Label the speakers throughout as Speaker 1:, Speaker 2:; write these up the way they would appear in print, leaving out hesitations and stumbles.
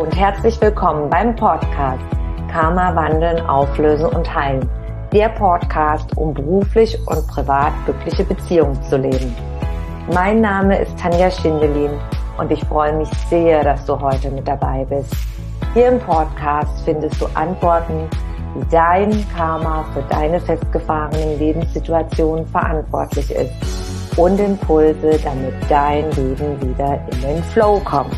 Speaker 1: und herzlich willkommen beim Podcast Karma wandeln, auflösen und heilen. Der Podcast, um beruflich und privat glückliche Beziehungen zu leben. Mein Name ist Tanja Schindelin und ich freue mich sehr, dass du heute mit dabei bist. Hier im Podcast findest du Antworten, wie dein Karma für deine festgefahrenen Lebenssituationen verantwortlich ist und Impulse, damit dein Leben wieder in den Flow kommt.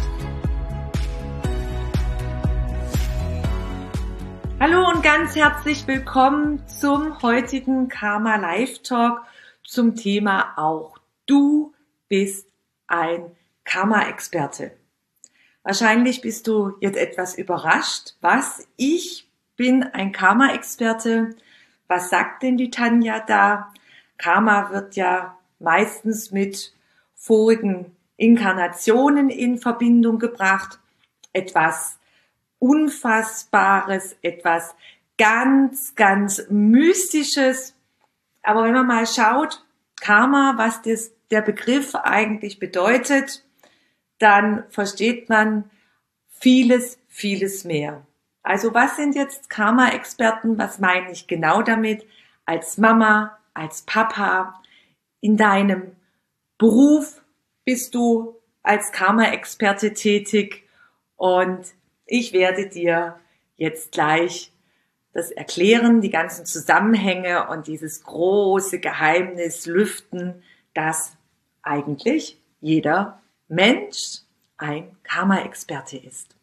Speaker 1: Hallo und ganz herzlich willkommen zum heutigen Karma Live Talk zum Thema auch du bist ein Karma-Experte. Wahrscheinlich bist du jetzt etwas überrascht. Was? Ich bin ein Karma-Experte? Was sagt denn die Tanja da? Karma wird ja meistens mit vorigen Inkarnationen in Verbindung gebracht. Etwas Unfassbares, etwas ganz, ganz Mystisches. Aber wenn man mal schaut, Karma, was der Begriff eigentlich bedeutet, dann versteht man vieles, vieles mehr. Also was sind jetzt Karma-Experten? Was meine ich genau damit? Als Mama, als Papa, in deinem Beruf bist du als Karma-Experte tätig und ich werde dir jetzt gleich das erklären, die ganzen Zusammenhänge und dieses große Geheimnis lüften, dass eigentlich jeder Mensch ein Karma-Experte ist.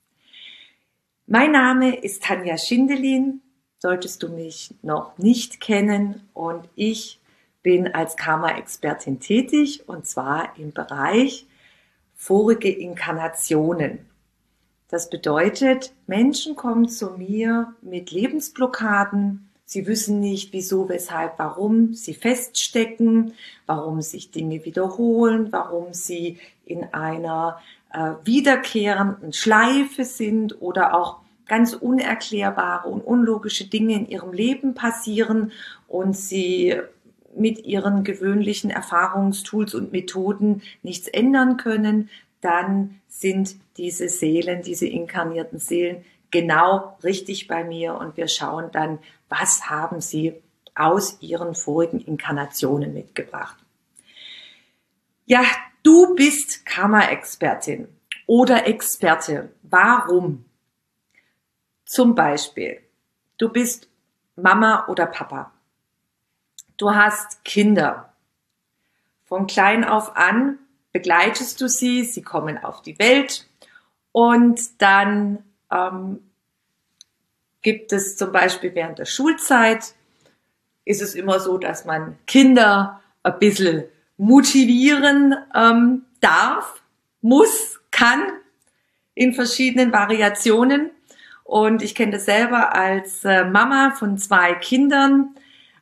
Speaker 1: Mein Name ist Tanja Schindelin, solltest du mich noch nicht kennen, und ich bin als Karma-Expertin tätig, und zwar im Bereich vorige Inkarnationen. Das bedeutet, Menschen kommen zu mir mit Lebensblockaden. Sie wissen nicht, wieso, weshalb, warum sie feststecken, warum sich Dinge wiederholen, warum sie in einer wiederkehrenden Schleife sind oder auch ganz unerklärbare und unlogische Dinge in ihrem Leben passieren und sie mit ihren gewöhnlichen Erfahrungstools und Methoden nichts ändern können. Dann sind diese Seelen, diese inkarnierten Seelen genau richtig bei mir und wir schauen dann, was haben sie aus ihren vorigen Inkarnationen mitgebracht. Ja, du bist Karma-Expertin oder Experte. Warum? Zum Beispiel, du bist Mama oder Papa. Du hast Kinder. Von klein auf an begleitest du sie, sie kommen auf die Welt und dann gibt es zum Beispiel während der Schulzeit, ist es immer so, dass man Kinder ein bisschen motivieren darf, muss, kann, in verschiedenen Variationen. Und ich kenne das selber als Mama von 2 Kindern.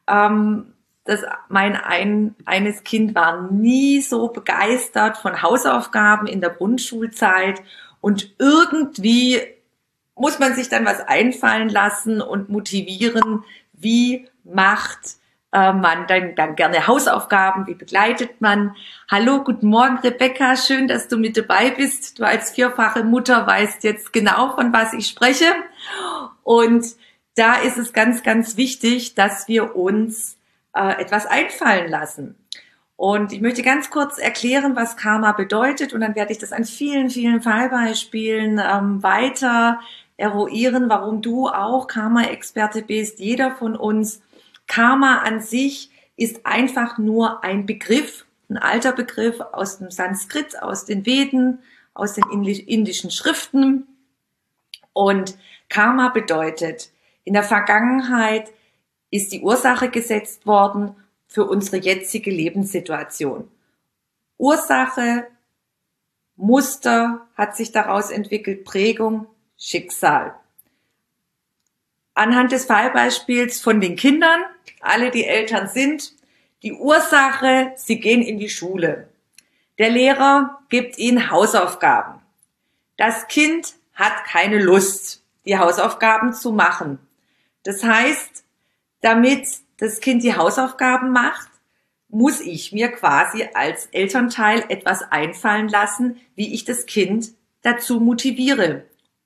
Speaker 1: Eines Kind war nie so begeistert von Hausaufgaben in der Grundschulzeit und irgendwie muss man sich dann was einfallen lassen und motivieren, wie macht man dann gerne Hausaufgaben, wie begleitet man. Hallo, guten Morgen Rebecca, schön, dass du mit dabei bist. Du als 4-fache Mutter weißt jetzt genau, von was ich spreche. Und da ist es ganz, ganz wichtig, dass wir uns etwas einfallen lassen. Und ich möchte ganz kurz erklären, was Karma bedeutet, und dann werde ich das an vielen, vielen Fallbeispielen weiter eruieren, warum du auch Karma-Experte bist, jeder von uns. Karma an sich ist einfach nur ein Begriff, ein alter Begriff aus dem Sanskrit, aus den Veden, aus den indischen Schriften. Und Karma bedeutet, in der Vergangenheit ist die Ursache gesetzt worden für unsere jetzige Lebenssituation. Ursache, Muster hat sich daraus entwickelt, Prägung, Schicksal. Anhand des Fallbeispiels von den Kindern, alle die Eltern sind, die Ursache, sie gehen in die Schule. Der Lehrer gibt ihnen Hausaufgaben. Das Kind hat keine Lust, die Hausaufgaben zu machen. Das heißt, damit das Kind die Hausaufgaben macht, muss ich mir quasi als Elternteil etwas einfallen lassen, wie ich das Kind dazu motiviere.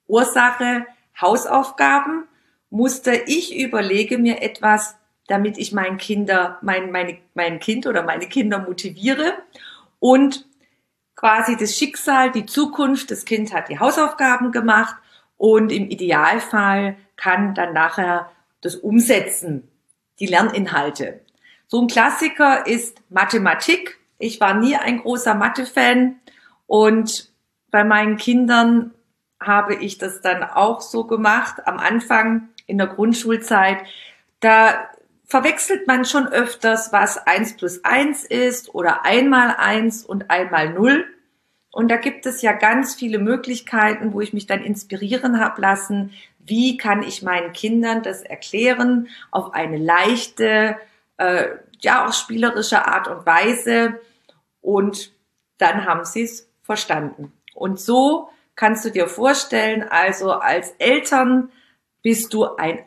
Speaker 1: Ursache, Hausaufgaben, Muster, ich überlege mir etwas, damit ich mein Kind oder meine Kinder motiviere und quasi das Schicksal, die Zukunft, das Kind hat die Hausaufgaben gemacht und im Idealfall kann dann nachher das umsetzen, die Lerninhalte. So ein Klassiker ist Mathematik. Ich war nie ein großer Mathe-Fan und bei meinen Kindern habe ich das dann auch so gemacht. Am Anfang in der Grundschulzeit, da verwechselt man schon öfters, was 1 plus 1 ist oder 1 mal 1 und 1 mal 0. Und da gibt es ja ganz viele Möglichkeiten, wo ich mich dann inspirieren habe lassen, wie kann ich meinen Kindern das erklären auf eine leichte, auch spielerische Art und Weise. Und dann haben sie es verstanden. Und so kannst du dir vorstellen, also als Eltern bist du ein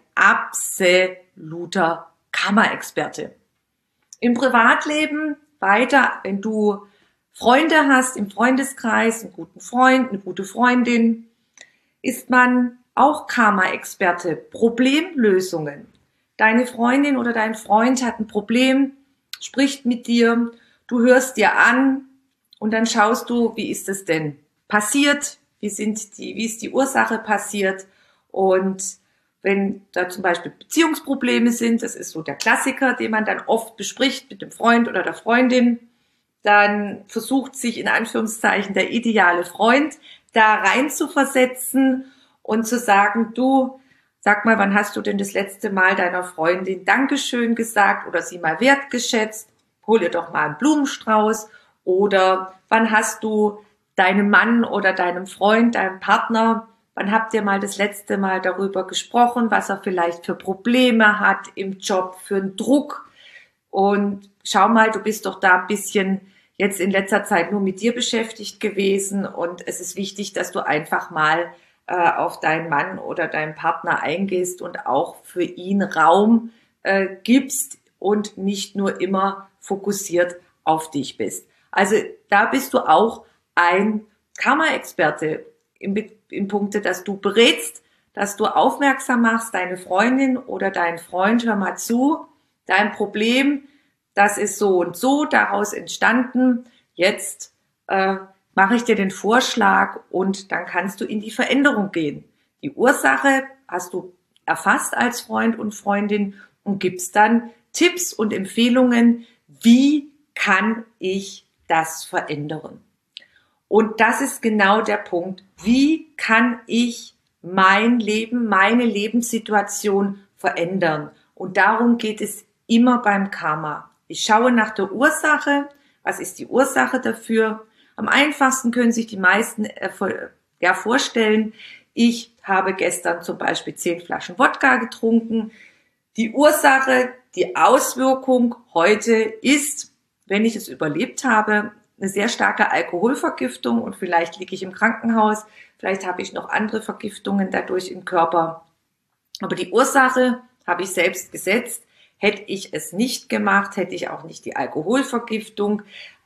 Speaker 1: absoluter Karma-Experte. Im Privatleben weiter, wenn du Freunde hast im Freundeskreis, einen guten Freund, eine gute Freundin, ist man auch Karma-Experte. Problemlösungen. Deine Freundin oder dein Freund hat ein Problem, spricht mit dir, du hörst dir an und dann schaust du, wie ist es denn passiert, wie ist die Ursache passiert und wenn da zum Beispiel Beziehungsprobleme sind, das ist so der Klassiker, den man dann oft bespricht mit dem Freund oder der Freundin, dann versucht sich in Anführungszeichen der ideale Freund da rein zu versetzen und zu sagen, du, sag mal, wann hast du denn das letzte Mal deiner Freundin Dankeschön gesagt oder sie mal wertgeschätzt? Hol ihr doch mal einen Blumenstrauß. Oder wann hast du deinem Mann oder deinem Freund, deinem Partner, wann habt ihr mal das letzte Mal darüber gesprochen, was er vielleicht für Probleme hat im Job, für einen Druck? Und schau mal, du bist doch da ein bisschen jetzt in letzter Zeit nur mit dir beschäftigt gewesen und es ist wichtig, dass du einfach mal auf deinen Mann oder deinen Partner eingehst und auch für ihn Raum gibst und nicht nur immer fokussiert auf dich bist. Also da bist du auch ein Karma-Experte im Punkte, dass du berätst, dass du aufmerksam machst, deine Freundin oder dein Freund, hör mal zu, dein Problem, das ist so und so daraus entstanden, jetzt mache ich dir den Vorschlag und dann kannst du in die Veränderung gehen. Die Ursache hast du erfasst als Freund und Freundin und gibst dann Tipps und Empfehlungen, wie kann ich das verändern? Und das ist genau der Punkt. Wie kann ich mein Leben, meine Lebenssituation verändern? Und darum geht es immer beim Karma. Ich schaue nach der Ursache. Was ist die Ursache dafür? Am einfachsten können sich die meisten vorstellen, ich habe gestern zum Beispiel 10 Flaschen Wodka getrunken. Die Ursache, die Auswirkung heute ist, wenn ich es überlebt habe, eine sehr starke Alkoholvergiftung und vielleicht liege ich im Krankenhaus, vielleicht habe ich noch andere Vergiftungen dadurch im Körper. Aber die Ursache habe ich selbst gesetzt. Hätte ich es nicht gemacht, hätte ich auch nicht die Alkoholvergiftung,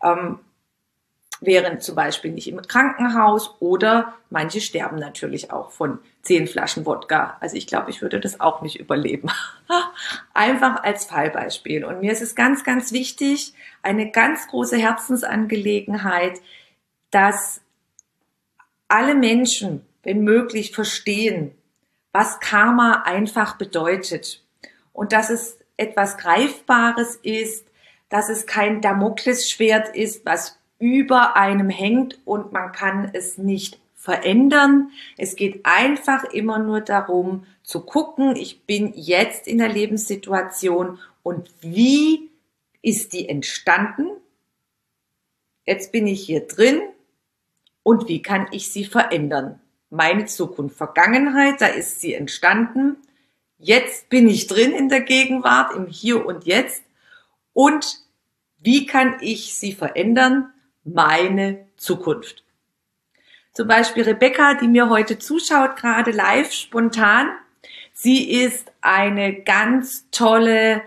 Speaker 1: wären zum Beispiel nicht im Krankenhaus oder manche sterben natürlich auch von 10 Flaschen Wodka. Also ich glaube, ich würde das auch nicht überleben. Einfach als Fallbeispiel. Und mir ist es ganz, ganz wichtig, eine ganz große Herzensangelegenheit, dass alle Menschen, wenn möglich, verstehen, was Karma einfach bedeutet. Und dass es etwas Greifbares ist, dass es kein Damoklesschwert ist, was über einem hängt und man kann es nicht verändern. Es geht einfach immer nur darum zu gucken, ich bin jetzt in der Lebenssituation und wie ist die entstanden? Jetzt bin ich hier drin und wie kann ich sie verändern? Meine Zukunft, Vergangenheit, da ist sie entstanden. Jetzt bin ich drin in der Gegenwart, im Hier und Jetzt. Und wie kann ich sie verändern? Meine Zukunft. Zum Beispiel Rebecca, die mir heute zuschaut, gerade live, spontan. Sie ist eine ganz tolle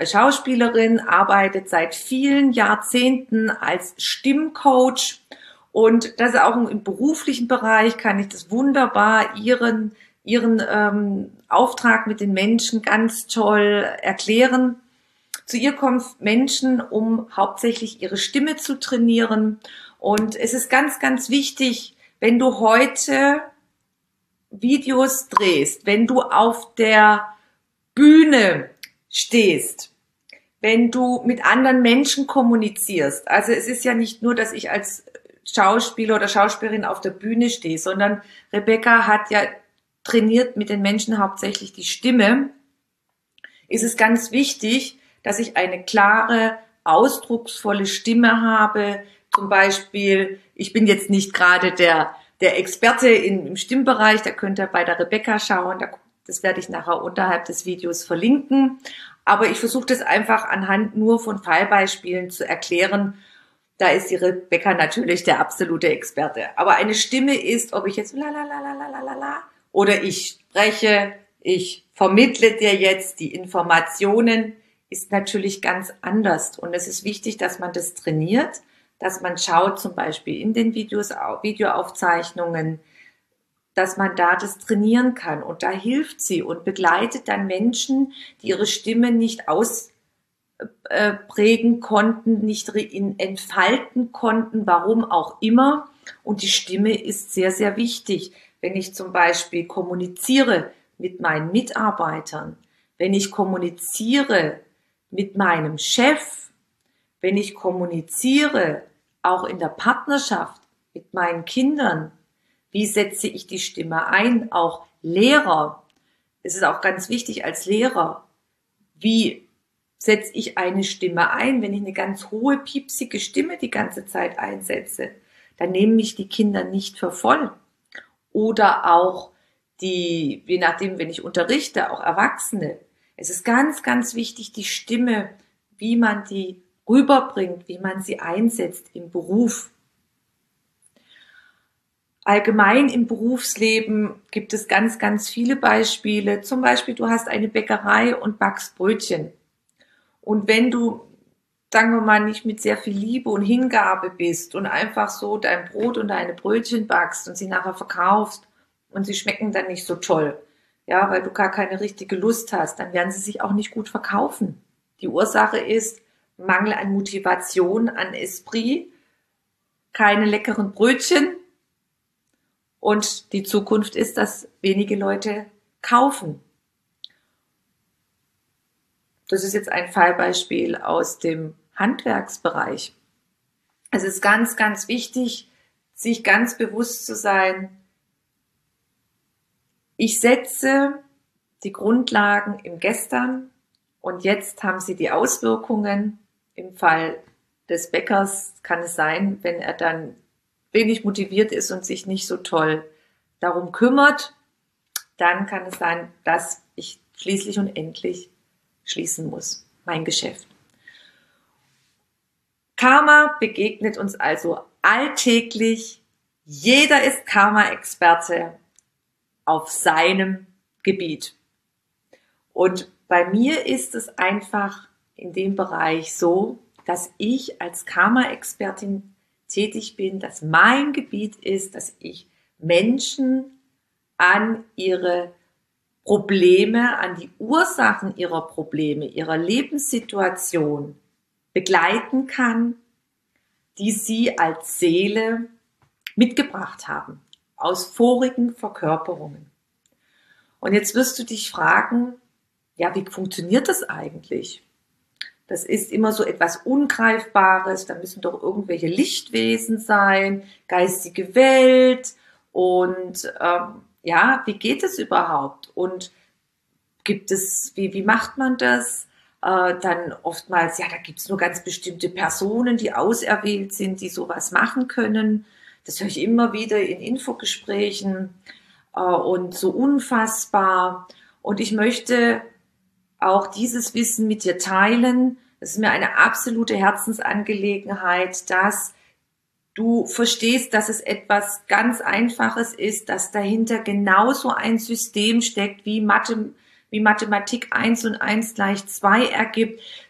Speaker 1: Schauspielerin, arbeitet seit vielen Jahrzehnten als Stimmcoach Und das ist auch im beruflichen Bereich, kann ich das wunderbar ihren Auftrag mit den Menschen ganz toll erklären. Zu ihr kommen Menschen, um hauptsächlich ihre Stimme zu trainieren. Und es ist ganz, ganz wichtig, wenn du heute Videos drehst, wenn du auf der Bühne stehst, wenn du mit anderen Menschen kommunizierst. Also es ist ja nicht nur, dass ich als Schauspieler oder Schauspielerin auf der Bühne stehe, sondern Rebecca hat ja trainiert mit den Menschen hauptsächlich die Stimme. Ist es ganz wichtig, dass ich eine klare, ausdrucksvolle Stimme habe. Zum Beispiel, ich bin jetzt nicht gerade der Experte im Stimmbereich, da könnt ihr bei der Rebecca schauen, das werde ich nachher unterhalb des Videos verlinken. Aber ich versuche das einfach anhand nur von Fallbeispielen zu erklären. Da ist die Rebecca natürlich der absolute Experte. Aber eine Stimme ist, ob ich jetzt la la la la la la la oder ich spreche, ich vermittle dir jetzt die Informationen, ist natürlich ganz anders. Und es ist wichtig, dass man das trainiert, dass man schaut, zum Beispiel in den Videoaufzeichnungen, dass man da das trainieren kann. Und da hilft sie und begleitet dann Menschen, die ihre Stimme nicht ausprägen konnten, nicht entfalten konnten, warum auch immer. Und die Stimme ist sehr, sehr wichtig. Wenn ich zum Beispiel kommuniziere mit meinen Mitarbeitern, wenn ich kommuniziere mit meinem Chef, wenn ich kommuniziere auch in der Partnerschaft mit meinen Kindern, wie setze ich die Stimme ein? Auch Lehrer. Es ist auch ganz wichtig als Lehrer. Wie setze ich eine Stimme ein? Wenn ich eine ganz hohe, piepsige Stimme die ganze Zeit einsetze, dann nehmen mich die Kinder nicht für voll. Oder auch je nachdem, wenn ich unterrichte, auch Erwachsene. Es ist ganz, ganz wichtig, die Stimme, wie man die rüberbringt, wie man sie einsetzt im Beruf. Allgemein im Berufsleben gibt es ganz, ganz viele Beispiele. Zum Beispiel, du hast eine Bäckerei und backst Brötchen. Und wenn du, sagen wir mal, nicht mit sehr viel Liebe und Hingabe bist und einfach so dein Brot und deine Brötchen backst und sie nachher verkaufst und sie schmecken dann nicht so toll, ja, weil du gar keine richtige Lust hast, dann werden sie sich auch nicht gut verkaufen. Die Ursache ist Mangel an Motivation, an Esprit, keine leckeren Brötchen und die Zukunft ist, dass wenige Leute kaufen. Das ist jetzt ein Fallbeispiel aus dem Handwerksbereich. Es ist ganz, ganz wichtig, sich ganz bewusst zu sein, ich setze die Grundlagen im Gestern und jetzt haben sie die Auswirkungen. Im Fall des Bäckers kann es sein, wenn er dann wenig motiviert ist und sich nicht so toll darum kümmert, dann kann es sein, dass ich schließlich und endlich schließen muss, mein Geschäft. Karma begegnet uns also alltäglich. Jeder ist Karma-Experte auf seinem Gebiet. Und bei mir ist es einfach in dem Bereich so, dass ich als Karma-Expertin tätig bin, dass mein Gebiet ist, dass ich Menschen an ihre Probleme, an die Ursachen ihrer Probleme, ihrer Lebenssituation begleiten kann, die sie als Seele mitgebracht haben, aus vorigen Verkörperungen. Und jetzt wirst du dich fragen, ja, wie funktioniert das eigentlich? Das ist immer so etwas Ungreifbares, da müssen doch irgendwelche Lichtwesen sein, geistige Welt und ja, wie geht es überhaupt? Und gibt es, wie macht man das? Dann oftmals, ja, da gibt es nur ganz bestimmte Personen, die auserwählt sind, die sowas machen können. Das höre ich immer wieder in Infogesprächen und so unfassbar. Und ich möchte auch dieses Wissen mit dir teilen. Es ist mir eine absolute Herzensangelegenheit, dass du verstehst, dass es etwas ganz Einfaches ist, dass dahinter genauso ein System steckt, wie Mathematik 1 und 1 = 2 ergibt,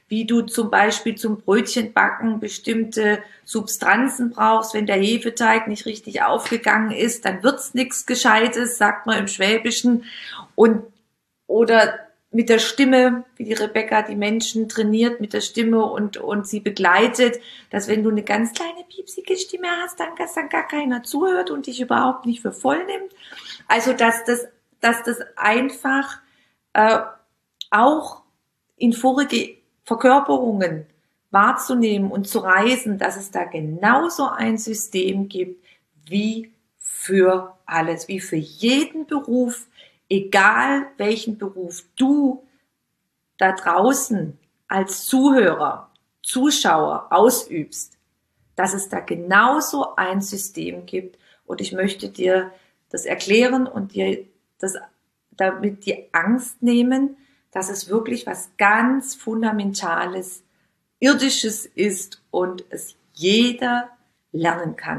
Speaker 1: wie du zum Beispiel zum Brötchenbacken bestimmte Substanzen brauchst. Wenn der Hefeteig nicht richtig aufgegangen ist, dann wird's nichts Gescheites, sagt man im Schwäbischen. Oder mit der Stimme, wie die Rebecca die Menschen trainiert mit der Stimme und sie begleitet, dass wenn du eine ganz kleine piepsige Stimme hast, dann gar keiner zuhört und dich überhaupt nicht für voll nimmt. Also dass das einfach auch in vorige Verkörperungen wahrzunehmen und zu reisen, dass es da genauso ein System gibt wie für alles, wie für jeden Beruf, egal welchen Beruf du da draußen als Zuhörer, Zuschauer ausübst, dass es da genauso ein System gibt. Und ich möchte dir das erklären und dir das damit die Angst nehmen, dass es wirklich was ganz Fundamentales, Irdisches ist und es jeder lernen kann.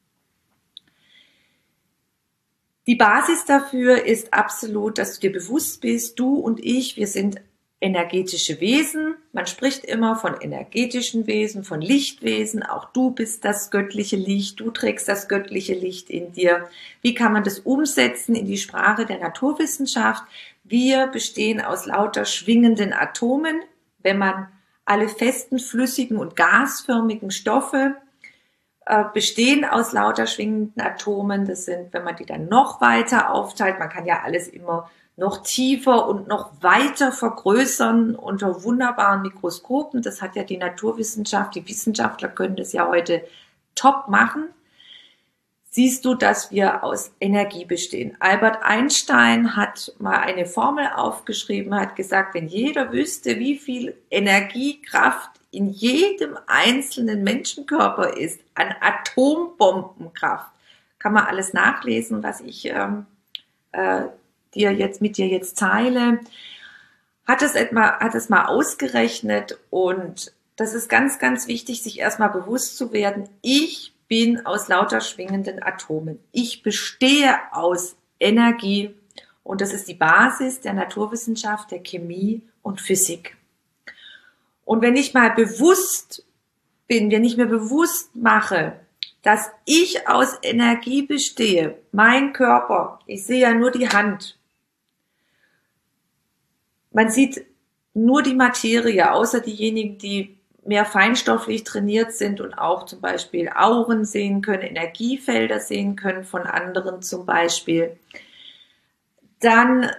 Speaker 1: Die Basis dafür ist absolut, dass du dir bewusst bist, du und ich, wir sind energetische Wesen. Man spricht immer von energetischen Wesen, von Lichtwesen. Auch du bist das göttliche Licht, du trägst das göttliche Licht in dir. Wie kann man das umsetzen in die Sprache der Naturwissenschaft? Wir bestehen aus lauter schwingenden Atomen. Wenn man alle festen, flüssigen und gasförmigen Stoffe bestehen aus lauter schwingenden Atomen. Das sind, wenn man die dann noch weiter aufteilt, man kann ja alles immer noch tiefer und noch weiter vergrößern unter wunderbaren Mikroskopen. Das hat ja die Naturwissenschaft, die Wissenschaftler können das ja heute top machen. Siehst du, dass wir aus Energie bestehen. Albert Einstein hat mal eine Formel aufgeschrieben, hat gesagt, wenn jeder wüsste, wie viel Energiekraft in jedem einzelnen Menschenkörper ist, an Atombombenkraft, kann man alles nachlesen, was ich mit dir jetzt teile, hat es mal ausgerechnet und das ist ganz, ganz wichtig, sich erstmal bewusst zu werden, ich bin aus lauter schwingenden Atomen. Ich bestehe aus Energie und das ist die Basis der Naturwissenschaft, der Chemie und Physik. Und wenn ich mal bewusst bin, wenn ich mir bewusst mache, dass ich aus Energie bestehe, mein Körper, ich sehe ja nur die Hand, man sieht nur die Materie, außer diejenigen, die mehr feinstofflich trainiert sind und auch zum Beispiel Auren sehen können, Energiefelder sehen können von anderen zum Beispiel, dann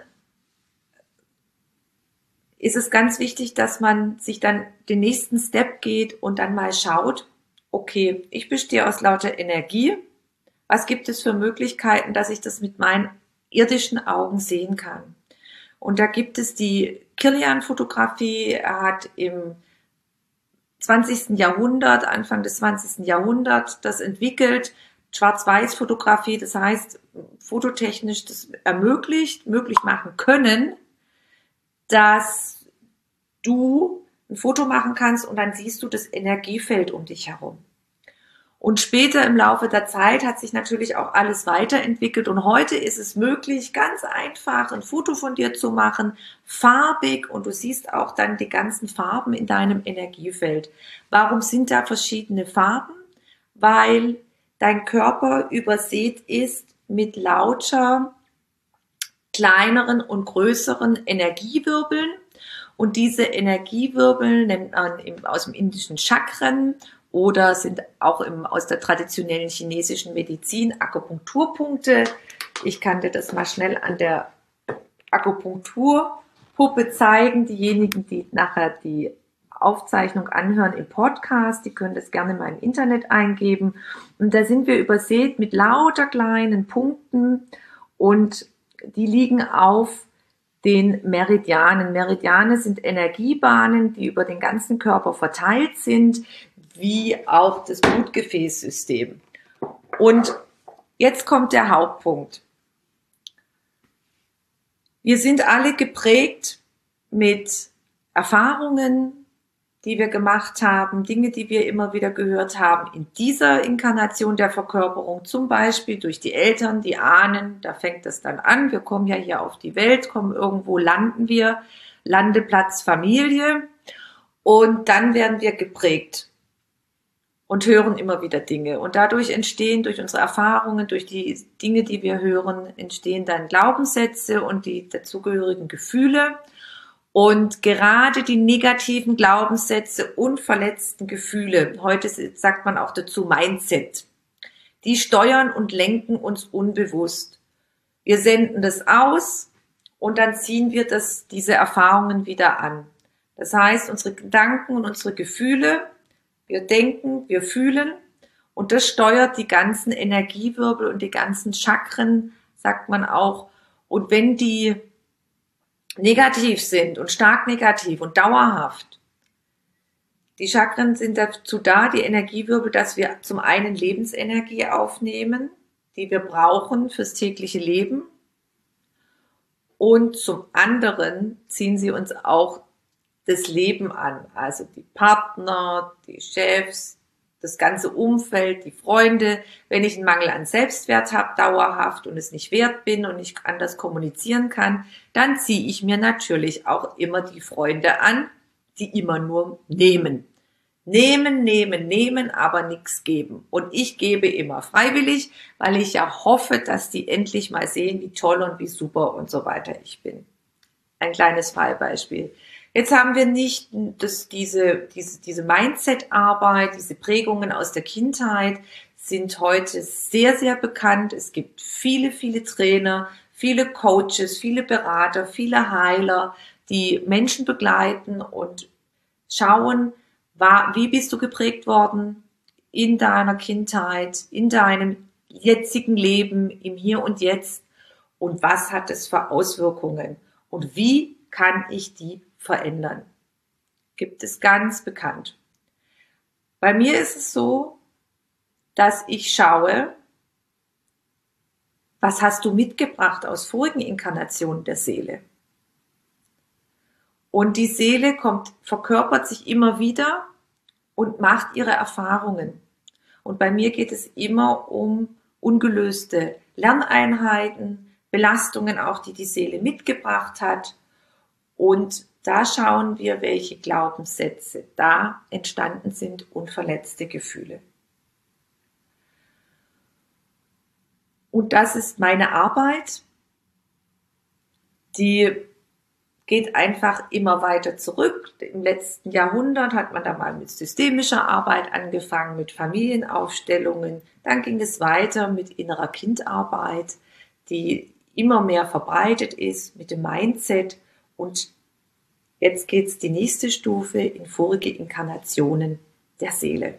Speaker 1: ist es ganz wichtig, dass man sich dann den nächsten Step geht und dann mal schaut, okay, ich bestehe aus lauter Energie, was gibt es für Möglichkeiten, dass ich das mit meinen irdischen Augen sehen kann? Und da gibt es die Kirlian-Fotografie, er hat im 20. Jahrhundert, Anfang des 20. Jahrhunderts das entwickelt, Schwarz-Weiß-Fotografie, das heißt fototechnisch das möglich machen können, dass du ein Foto machen kannst und dann siehst du das Energiefeld um dich herum. Und später im Laufe der Zeit hat sich natürlich auch alles weiterentwickelt und heute ist es möglich, ganz einfach ein Foto von dir zu machen, farbig und du siehst auch dann die ganzen Farben in deinem Energiefeld. Warum sind da verschiedene Farben? Weil dein Körper übersät ist mit lauter kleineren und größeren Energiewirbeln und diese Energiewirbel nennt man aus dem indischen Chakren oder sind auch aus der traditionellen chinesischen Medizin Akupunkturpunkte. Ich kann dir das mal schnell an der Akupunkturpuppe zeigen. Diejenigen, die nachher die Aufzeichnung anhören im Podcast, die können das gerne mal im Internet eingeben. Und da sind wir übersät mit lauter kleinen Punkten und die liegen auf den Meridianen. Meridiane sind Energiebahnen, die über den ganzen Körper verteilt sind, wie auch das Blutgefäßsystem. Und jetzt kommt der Hauptpunkt. Wir sind alle geprägt mit Erfahrungen, die wir gemacht haben, Dinge, die wir immer wieder gehört haben in dieser Inkarnation der Verkörperung, zum Beispiel durch die Eltern, die Ahnen, da fängt es dann an, wir kommen ja hier auf die Welt, kommen irgendwo, landen wir, Landeplatz Familie Und dann werden wir geprägt und hören immer wieder Dinge. Und dadurch entstehen, durch unsere Erfahrungen, durch die Dinge, die wir hören, entstehen dann Glaubenssätze und die dazugehörigen Gefühle. Und gerade die negativen Glaubenssätze und verletzten Gefühle, heute sagt man auch dazu Mindset, die steuern und lenken uns unbewusst. Wir senden das aus und dann ziehen wir diese Erfahrungen wieder an. Das heißt, unsere Gedanken und unsere Gefühle, wir denken, wir fühlen und das steuert die ganzen Energiewirbel und die ganzen Chakren, sagt man auch. Und wenn die negativ sind und stark negativ und dauerhaft, die Chakren sind dazu da, die Energiewirbel, dass wir zum einen Lebensenergie aufnehmen, die wir brauchen fürs tägliche Leben. Und zum anderen ziehen sie uns auch das Leben an. Also die Partner, die Chefs, das ganze Umfeld, die Freunde. Wenn ich einen Mangel an Selbstwert habe, dauerhaft und es nicht wert bin und nicht anders kommunizieren kann, dann ziehe ich mir natürlich auch immer die Freunde an, die immer nur nehmen. Nehmen, aber nichts geben. Und ich gebe immer freiwillig, weil ich ja hoffe, dass die endlich mal sehen, wie toll und wie super und so weiter ich bin. Ein kleines Fallbeispiel. Jetzt haben wir nicht diese Mindset-Arbeit, diese Prägungen aus der Kindheit sind heute sehr, sehr bekannt. Es gibt viele, viele Trainer, viele Coaches, viele Berater, viele Heiler, die Menschen begleiten und schauen, wie bist du geprägt worden in deiner Kindheit, in deinem jetzigen Leben, im Hier und Jetzt und was hat es für Auswirkungen und wie kann ich die verändern? Gibt es ganz bekannt. Bei mir ist es so, dass ich schaue, was hast du mitgebracht aus vorigen Inkarnationen der Seele? Und die Seele verkörpert sich immer wieder und macht ihre Erfahrungen. Und bei mir geht es immer um ungelöste Lerneinheiten, Belastungen auch, die die Seele mitgebracht hat. Und da schauen wir, welche Glaubenssätze da entstanden sind und verletzte Gefühle. Und das ist meine Arbeit, die geht einfach immer weiter zurück. Im letzten Jahrhundert hat man da mal mit systemischer Arbeit angefangen, mit Familienaufstellungen. Dann ging es weiter mit innerer Kindarbeit, die immer mehr verbreitet ist, mit dem Mindset. Und jetzt geht es die nächste Stufe in vorige Inkarnationen der Seele.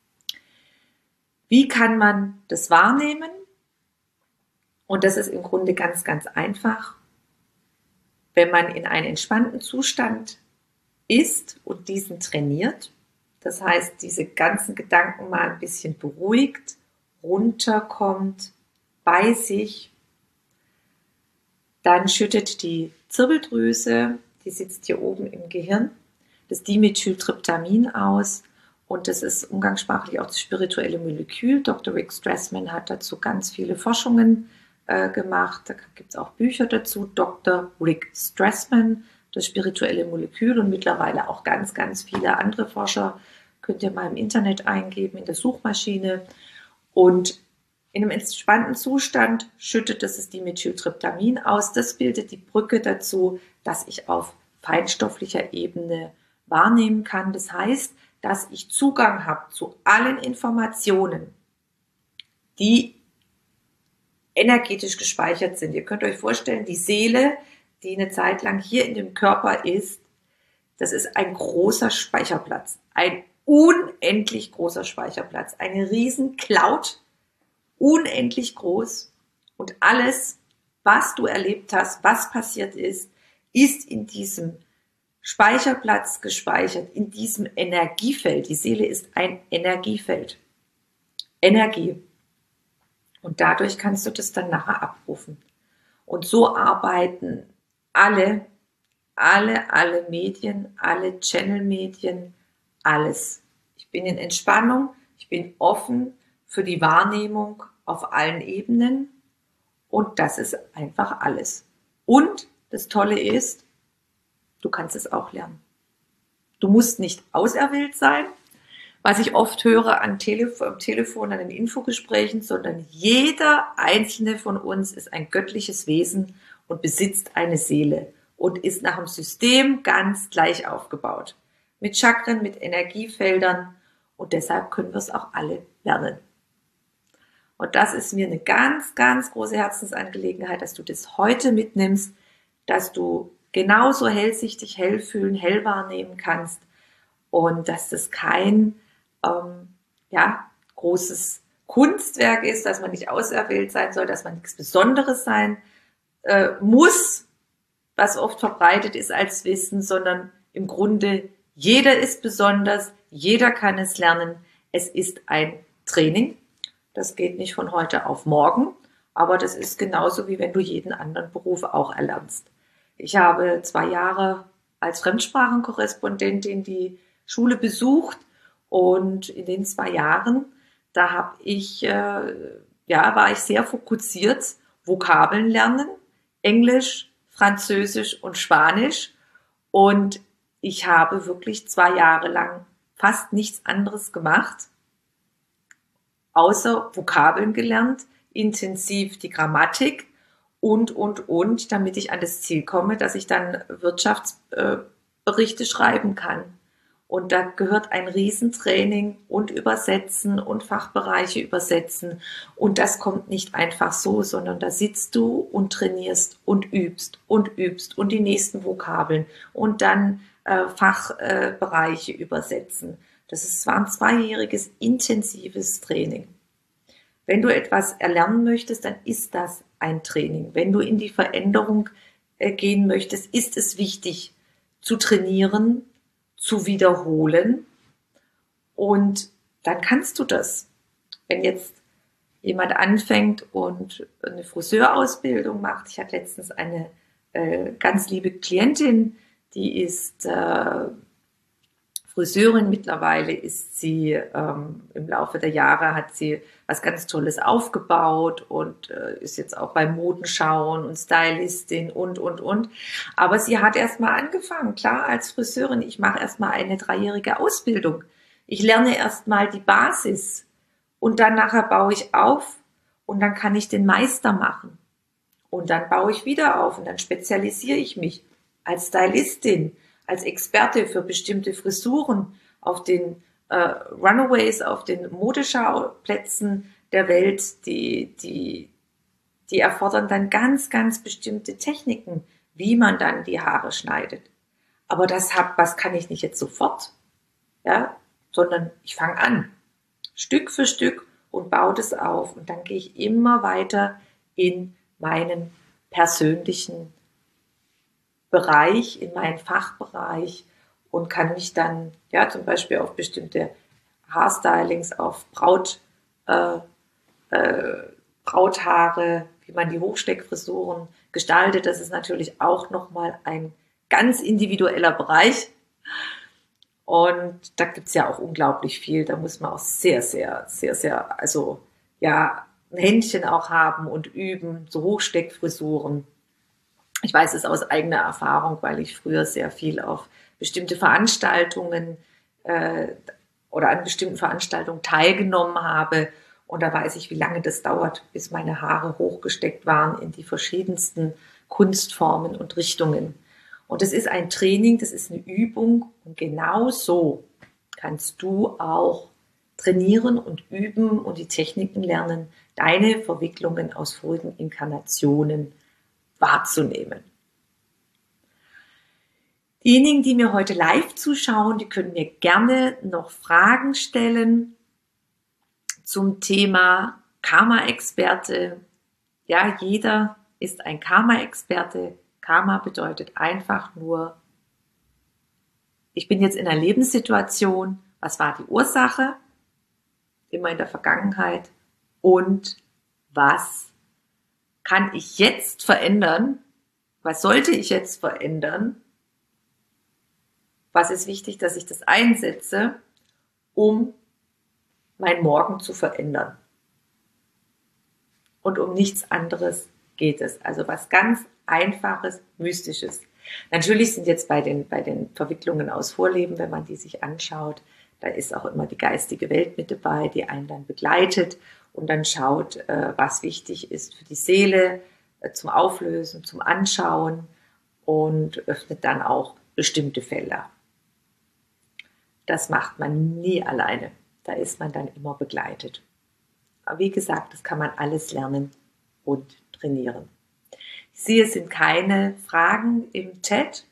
Speaker 1: Wie kann man das wahrnehmen? Und das ist im Grunde ganz, ganz einfach. Wenn man in einem entspannten Zustand ist und diesen trainiert, das heißt, diese ganzen Gedanken mal ein bisschen beruhigt, runterkommt, bei sich, dann schüttet die Zirbeldrüse, die sitzt hier oben im Gehirn, das Dimethyltryptamin aus und das ist umgangssprachlich auch das spirituelle Molekül. Dr. Rick Strassman hat dazu ganz viele Forschungen gemacht. Da gibt es auch Bücher dazu. Dr. Rick Strassman, das spirituelle Molekül und mittlerweile auch ganz, ganz viele andere Forscher. Könnt ihr mal im Internet eingeben, in der Suchmaschine. Und in einem entspannten Zustand schüttet das Dimethyltryptamin aus. Das bildet die Brücke dazu, dass ich auf feinstofflicher Ebene wahrnehmen kann. Das heißt, dass ich Zugang habe zu allen Informationen, die energetisch gespeichert sind. Ihr könnt euch vorstellen, die Seele, die eine Zeit lang hier in dem Körper ist, das ist ein großer Speicherplatz, ein unendlich großer Speicherplatz, eine riesen Cloud, unendlich groß und alles, was du erlebt hast, was passiert ist in diesem Speicherplatz gespeichert, in diesem Energiefeld. Die Seele ist ein Energiefeld. Energie. Und dadurch kannst du das dann nachher abrufen. Und so arbeiten alle Medien, alle Channel-Medien, alles. Ich bin in Entspannung, ich bin offen für die Wahrnehmung auf allen Ebenen und das ist einfach alles. Und das Tolle ist, du kannst es auch lernen. Du musst nicht auserwählt sein, was ich oft höre am Telefon, an den Infogesprächen, sondern jeder einzelne von uns ist ein göttliches Wesen und besitzt eine Seele und ist nach dem System ganz gleich aufgebaut. Mit Chakren, mit Energiefeldern, und deshalb können wir es auch alle lernen. Und das ist mir eine ganz, ganz große Herzensangelegenheit, dass du das heute mitnimmst, dass du genauso hellsichtig, hell fühlen, hell wahrnehmen kannst und dass das kein großes Kunstwerk ist, dass man nicht auserwählt sein soll, dass man nichts Besonderes sein muss, was oft verbreitet ist als Wissen, sondern im Grunde jeder ist besonders, jeder kann es lernen. Es ist ein Training. Das geht nicht von heute auf morgen, aber das ist genauso, wie wenn du jeden anderen Beruf auch erlernst. Ich habe 2 Jahre als Fremdsprachenkorrespondentin die Schule besucht und in den 2 Jahren, da war ich sehr fokussiert, Vokabeln lernen, Englisch, Französisch und Spanisch, und ich habe wirklich 2 Jahre lang fast nichts anderes gemacht, außer Vokabeln gelernt, intensiv die Grammatik und, damit ich an das Ziel komme, dass ich dann Wirtschaftsberichte schreiben kann. Und da gehört ein Riesentraining und Übersetzen und Fachbereiche übersetzen. Und das kommt nicht einfach so, sondern da sitzt du und trainierst und übst und die nächsten Vokabeln und dann Fachbereiche übersetzen. War ein 2-jähriges intensives Training. Wenn du etwas erlernen möchtest, dann ist das ein Training. Wenn du in die Veränderung gehen möchtest, ist es wichtig zu trainieren, zu wiederholen, und dann kannst du das. Wenn jetzt jemand anfängt und eine Friseurausbildung macht, ich hatte letztens eine ganz liebe Klientin, die ist Friseurin, mittlerweile ist sie im Laufe der Jahre, hat sie was ganz Tolles aufgebaut und ist jetzt auch bei Modenschauen und Stylistin und. Aber sie hat erstmal angefangen, klar, als Friseurin, ich mache erstmal eine 3-jährige Ausbildung. Ich lerne erstmal die Basis und dann nachher baue ich auf und dann kann ich den Meister machen. Und dann baue ich wieder auf und dann spezialisiere ich mich als Stylistin, als Experte für bestimmte Frisuren auf den Runaways, auf den Modeschauplätzen der Welt, die erfordern dann ganz, ganz bestimmte Techniken, wie man dann die Haare schneidet. Aber das kann ich nicht jetzt sofort, ja, sondern ich fange an, Stück für Stück, und baue das auf. Und dann gehe ich immer weiter in meinen persönlichen Bereich, in meinen Fachbereich, und kann mich dann zum Beispiel auf bestimmte Haarstylings, auf Brauthaare, wie man die Hochsteckfrisuren gestaltet. Das ist natürlich auch nochmal ein ganz individueller Bereich. Und da gibt es ja auch unglaublich viel. Da muss man auch sehr, sehr, sehr, sehr, ein Händchen auch haben und üben, so Hochsteckfrisuren. Ich weiß es aus eigener Erfahrung, weil ich früher sehr viel auf bestimmte Veranstaltungen oder an bestimmten Veranstaltungen teilgenommen habe. Und da weiß ich, wie lange das dauert, bis meine Haare hochgesteckt waren in die verschiedensten Kunstformen und Richtungen. Und das ist ein Training, das ist eine Übung. Und genau so kannst du auch trainieren und üben und die Techniken lernen, deine Verwicklungen aus vorigen Inkarnationen wahrzunehmen. Diejenigen, die mir heute live zuschauen, die können mir gerne noch Fragen stellen zum Thema Karma-Experte. Ja, jeder ist ein Karma-Experte. Karma bedeutet einfach nur, ich bin jetzt in einer Lebenssituation, was war die Ursache, immer in der Vergangenheit, und was kann ich jetzt verändern? Was sollte ich jetzt verändern? Was ist wichtig, dass ich das einsetze, um mein Morgen zu verändern? Und um nichts anderes geht es. Also was ganz Einfaches, Mystisches. Natürlich sind jetzt bei den Verwicklungen aus Vorleben, wenn man die sich anschaut, da ist auch immer die geistige Welt mit dabei, die einen dann begleitet und dann schaut, was wichtig ist für die Seele, zum Auflösen, zum Anschauen und öffnet dann auch bestimmte Felder. Das macht man nie alleine. Da ist man dann immer begleitet. Aber wie gesagt, das kann man alles lernen und trainieren. Ich sehe, es sind keine Fragen im Chat.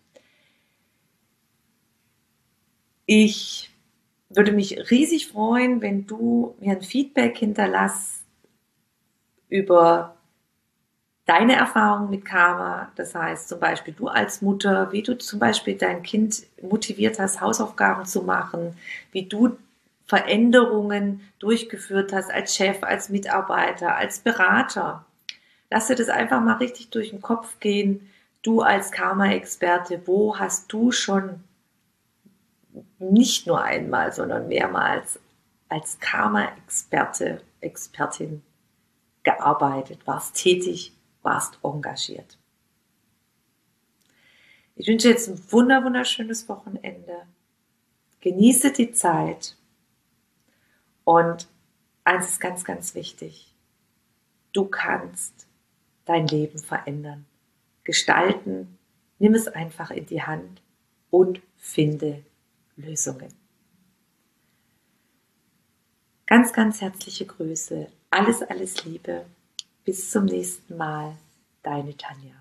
Speaker 1: Ich würde mich riesig freuen, wenn du mir ein Feedback hinterlässt über deine Erfahrung mit Karma. Das heißt zum Beispiel du als Mutter, wie du zum Beispiel dein Kind motiviert hast, Hausaufgaben zu machen, wie du Veränderungen durchgeführt hast als Chef, als Mitarbeiter, als Berater. Lass dir das einfach mal richtig durch den Kopf gehen. Du als Karma-Experte, wo hast du schon nicht nur einmal, sondern mehrmals als Karma-Experte, Expertin gearbeitet, warst tätig, warst engagiert. Ich wünsche jetzt ein wunderschönes Wochenende. Genieße die Zeit. Und eins ist ganz, ganz wichtig. Du kannst dein Leben verändern, gestalten. Nimm es einfach in die Hand und finde Lösungen. Ganz, ganz herzliche Grüße. Alles, alles Liebe. Bis zum nächsten Mal. Deine Tanja.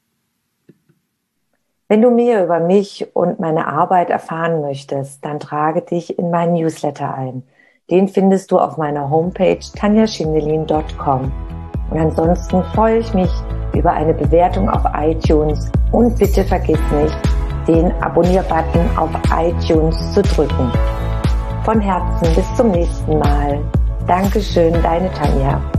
Speaker 2: Wenn du mehr über mich und meine Arbeit erfahren möchtest, dann trage dich in meinen Newsletter ein. Den findest du auf meiner Homepage tanjaschindelin.com. Und ansonsten freue ich mich über eine Bewertung auf iTunes und bitte vergiss nicht, den Abonnier-Button auf iTunes zu drücken. Von Herzen bis zum nächsten Mal. Dankeschön, deine Tanja.